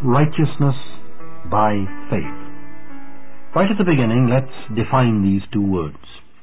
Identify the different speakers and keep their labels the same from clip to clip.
Speaker 1: Righteousness by faith. Right at the beginning, let's define these two words.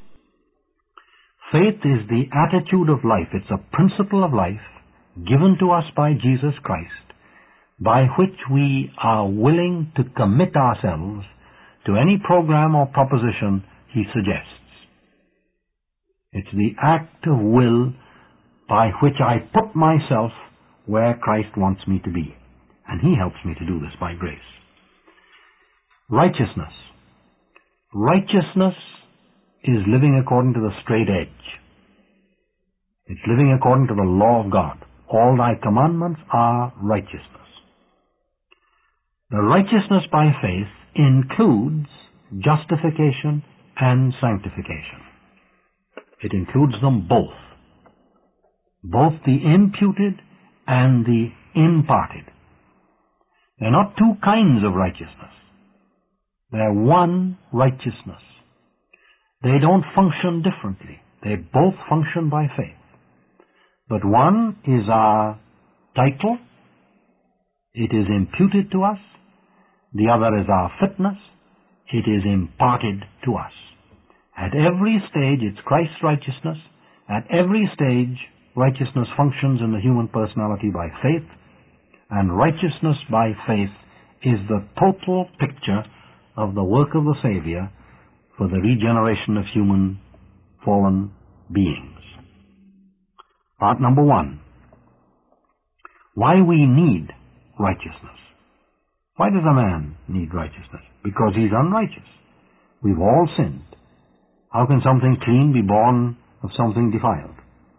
Speaker 1: Faith is the attitude of life. It's a principle of life given to us by Jesus Christ, by which we are willing to commit ourselves to any program or proposition He suggests. It's the act of will by which I put myself where Christ wants me to be. And He helps me to do this by grace. Righteousness. Righteousness is living according to the straight edge. It's living according to the law of God. All thy commandments are righteousness. The righteousness by faith includes justification and sanctification. It includes them both. Both the imputed and the imparted. They're not two kinds of righteousness. They're one righteousness. They don't function differently. They both function by faith. But one is our title. It is imputed to us. The other is our fitness. It is imparted to us. At every stage, it's Christ's righteousness. At every stage, righteousness functions in the human personality by faith. And righteousness by faith is the total picture of the work of the Savior for the regeneration of human fallen beings. Part number one. Why we need righteousness. Why does a man need righteousness? Because he's unrighteous. We've all sinned. How can something clean be born of something defiled?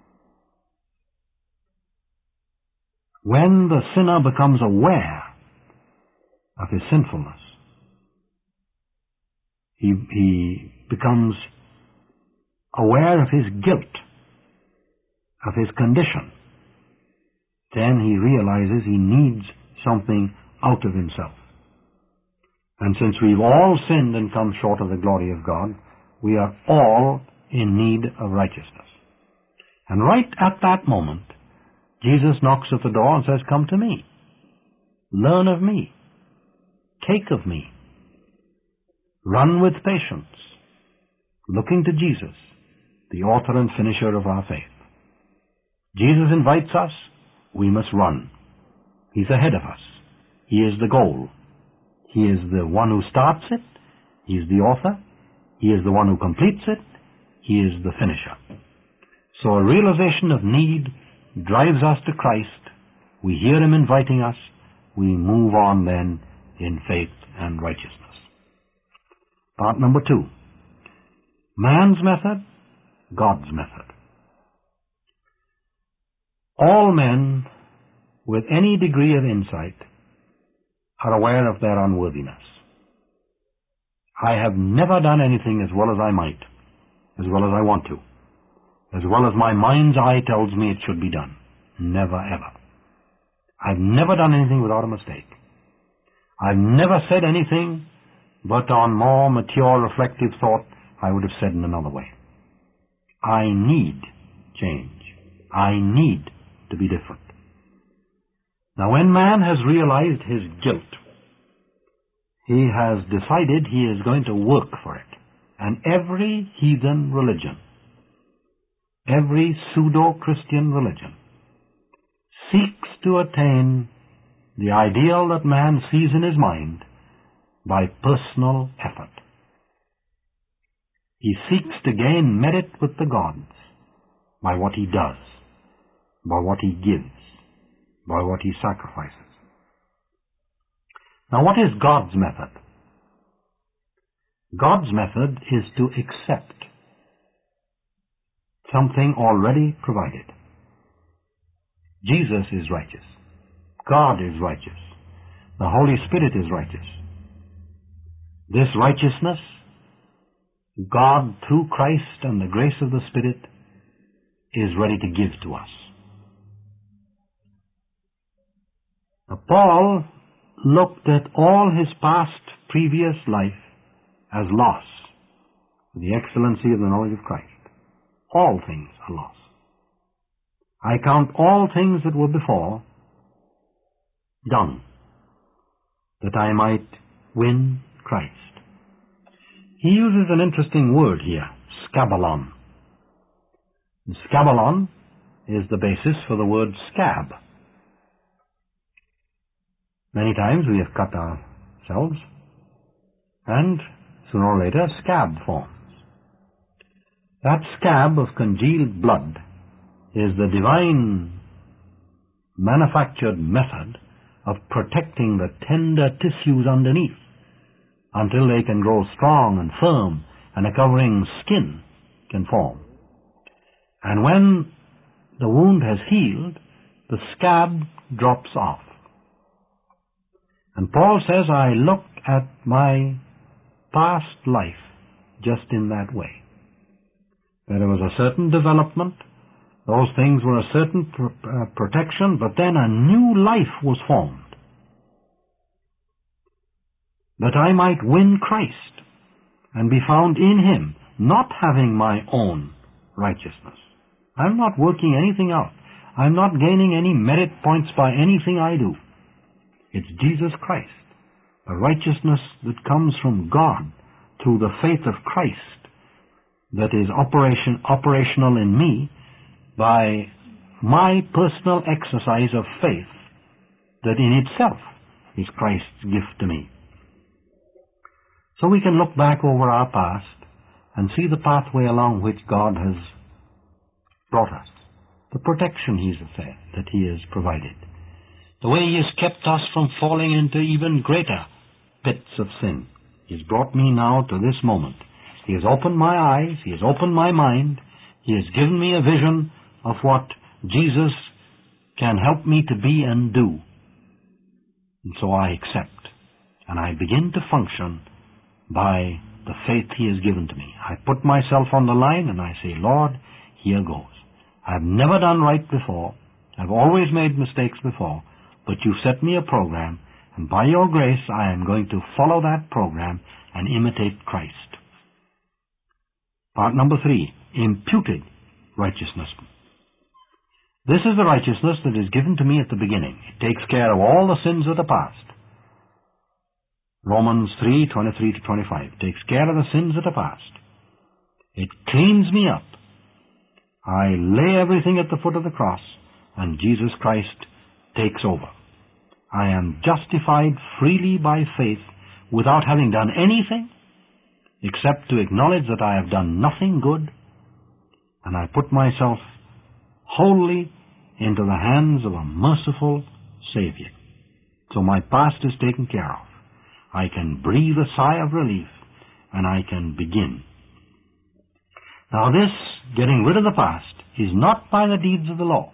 Speaker 1: When the sinner becomes aware of his sinfulness, he becomes aware of his guilt, of his condition. Then he realizes he needs something out of himself. And since we've all sinned and come short of the glory of God, we are all in need of righteousness. And right at that moment, Jesus knocks at the door and says, "Come to me. Learn of me. Take of me. Run with patience, looking to Jesus, the author and finisher of our faith." Jesus invites us. We must run. He's ahead of us. He is the goal. He is the one who starts it. He is the author. He is the one who completes it. He is the finisher. So a realization of need drives us to Christ. We hear Him inviting us. We move on then in faith and righteousness. Part number two. Man's method, God's method. All men with any degree of insight are aware of their unworthiness. I have never done anything as well as I might, as well as I want to, as well as my mind's eye tells me it should be done. Never ever. I've never done anything without a mistake. I've never said anything but on more mature, reflective thought I would have said in another way. I need change. I need to be different. Now, when man has realized his guilt, he has decided he is going to work for it. And every heathen religion, every pseudo-Christian religion, seeks to attain the ideal that man sees in his mind by personal effort. He seeks to gain merit with the gods by what he does, by what he gives, by what he sacrifices. Now, what is God's method? God's method is to accept something already provided. Jesus is righteous. God is righteous. The Holy Spirit is righteous. This righteousness, God, through Christ and the grace of the Spirit, is ready to give to us. Now, Paul looked at all his past, previous life as loss for the excellency of the knowledge of Christ. All things are loss. I count all things that were before dung, that I might win Christ. He uses an interesting word here, scabalon. Scabalon is the basis for the word scab. Many times we have cut ourselves, and sooner or later a scab forms. That scab of congealed blood is the divine manufactured method of protecting the tender tissues underneath until they can grow strong and firm and a covering skin can form. And when the wound has healed, the scab drops off. And Paul says, I look at my past life just in that way. There was a certain development, those things were a certain protection, but then a new life was formed. That I might win Christ and be found in Him, not having my own righteousness. I'm not working anything out. I'm not gaining any merit points by anything I do. It's Jesus Christ, the righteousness that comes from God through the faith of Christ that is operational in me by my personal exercise of faith that in itself is Christ's gift to me. So we can look back over our past and see the pathway along which God has brought us, the protection that He has provided, the way He has kept us from falling into even greater pits of sin. He's brought me now to this moment. He has opened my eyes, He has opened my mind, He has given me a vision of what Jesus can help me to be and do. And so I accept, and I begin to function by the faith He has given to me. I put myself on the line and I say, Lord, here goes. I've never done right before. I've always made mistakes before, but you've set me a program, and by your grace I am going to follow that program and imitate Christ. Part number 3, imputed righteousness. This is the righteousness that is given to me at the beginning. It takes care of all the sins of the past. Romans 3:23-25 takes care of the sins of the past. It cleans me up. I lay everything at the foot of the cross, and Jesus Christ takes over. I am justified freely by faith without having done anything except to acknowledge that I have done nothing good, and I put myself wholly into the hands of a merciful Savior. So my past is taken care of. I can breathe a sigh of relief, and I can begin. Now this, getting rid of the past, is not by the deeds of the law.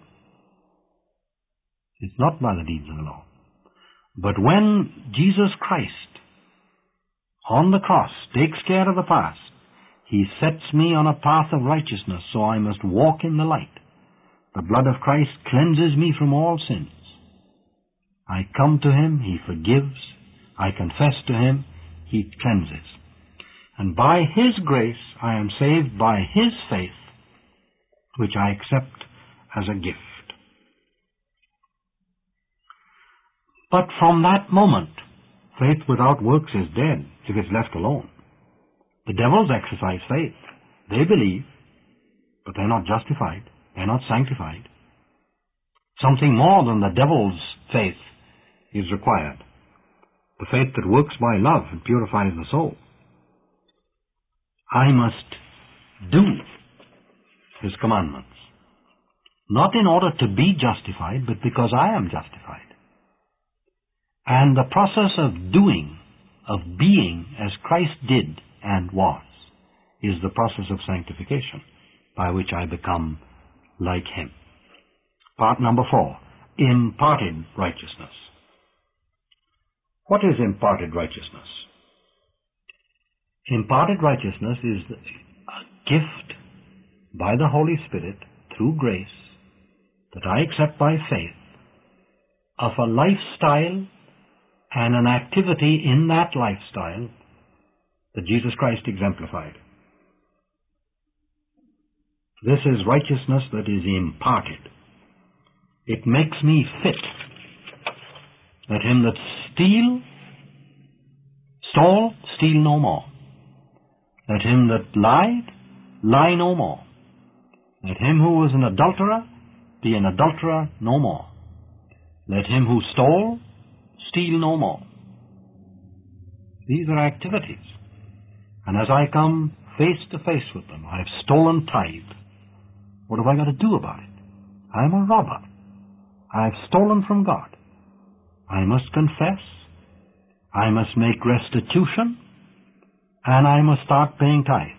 Speaker 1: It's not by the deeds of the law. But when Jesus Christ, on the cross, takes care of the past, He sets me on a path of righteousness, so I must walk in the light. The blood of Christ cleanses me from all sins. I come to Him, He forgives. I confess to Him, He cleanses. And by His grace, I am saved by His faith, which I accept as a gift. But from that moment, faith without works is dead if it's left alone. The devils exercise faith. They believe, but they're not justified. They're not sanctified. Something more than the devil's faith is required. The faith that works by love and purifies the soul. I must do His commandments. Not in order to be justified, but because I am justified. And the process of doing, of being as Christ did and was, is the process of sanctification by which I become like Him. Part number 4, imparted righteousness. What is imparted righteousness? Imparted righteousness is a gift by the Holy Spirit through grace that I accept by faith of a lifestyle and an activity in that lifestyle that Jesus Christ exemplified. This is righteousness that is imparted. It makes me fit that him that steal stole, steal no more. Let him that lied, lie no more. Let him who was an adulterer be an adulterer no more. Let him who stole, steal no more. These are activities. And as I come face to face with them, I have stolen tithe. What have I got to do about it? I am a robber. I have stolen from God. I must confess. I must make restitution. And I must start paying tithe.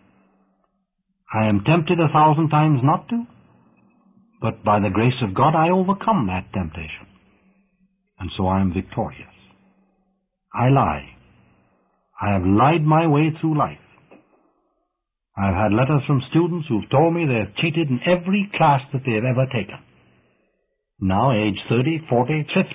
Speaker 1: I am tempted 1,000 times not to, but by the grace of God I overcome that temptation. And so I am victorious. I lie. I have lied my way through life. I have had letters from students who have told me they have cheated in every class that they have ever taken. Now, age 30, 40, 50.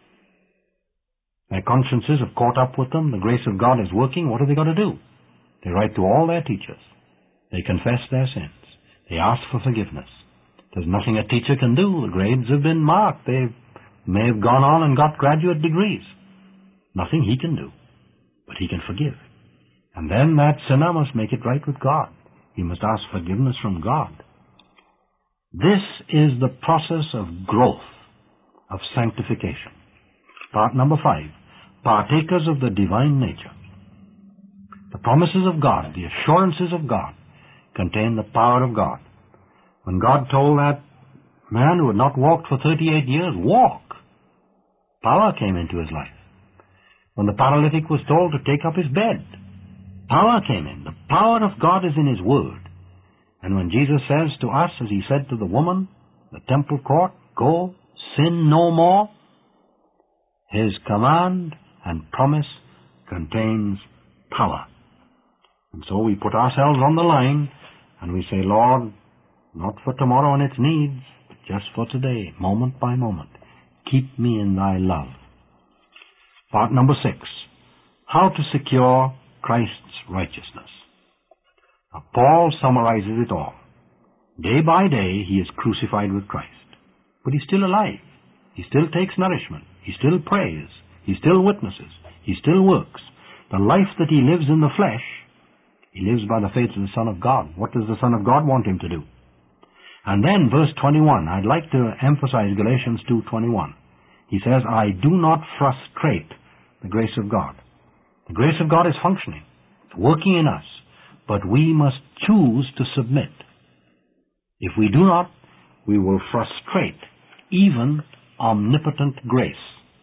Speaker 1: Their consciences have caught up with them. The grace of God is working. What have they got to do? They write to all their teachers. They confess their sins. They ask for forgiveness. There's nothing a teacher can do. The grades have been marked. They may have gone on and got graduate degrees. Nothing he can do. But he can forgive. And then that sinner must make it right with God. He must ask forgiveness from God. This is the process of growth, of sanctification. Part number 5. Partakers of the divine nature. The promises of God, the assurances of God, contain the power of God. When God told that man who had not walked for 38 years, walk, power came into his life. When the paralytic was told to take up his bed, power came in. The power of God is in His Word. And when Jesus says to us, as He said to the woman, the temple court, go, sin no more, His command and promise contains power. And so we put ourselves on the line and we say, Lord, not for tomorrow and its needs, but just for today, moment by moment, keep me in Thy love. Part number 6. How to secure Christ's righteousness. Now, Paul summarizes it all. Day by day, he is crucified with Christ. But he's still alive. He still takes nourishment. He still prays. He still witnesses. He still works. The life that he lives in the flesh, he lives by the faith of the Son of God. What does the Son of God want him to do? And then, verse 21, I'd like to emphasize Galatians 2:21. He says, I do not frustrate the grace of God. The grace of God is functioning. It's working in us. But we must choose to submit. If we do not, we will frustrate even omnipotent grace.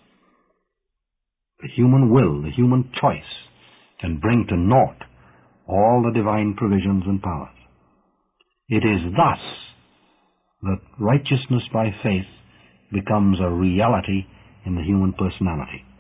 Speaker 1: The human will, the human choice, can bring to naught all the divine provisions and powers. It is thus that righteousness by faith becomes a reality in the human personality.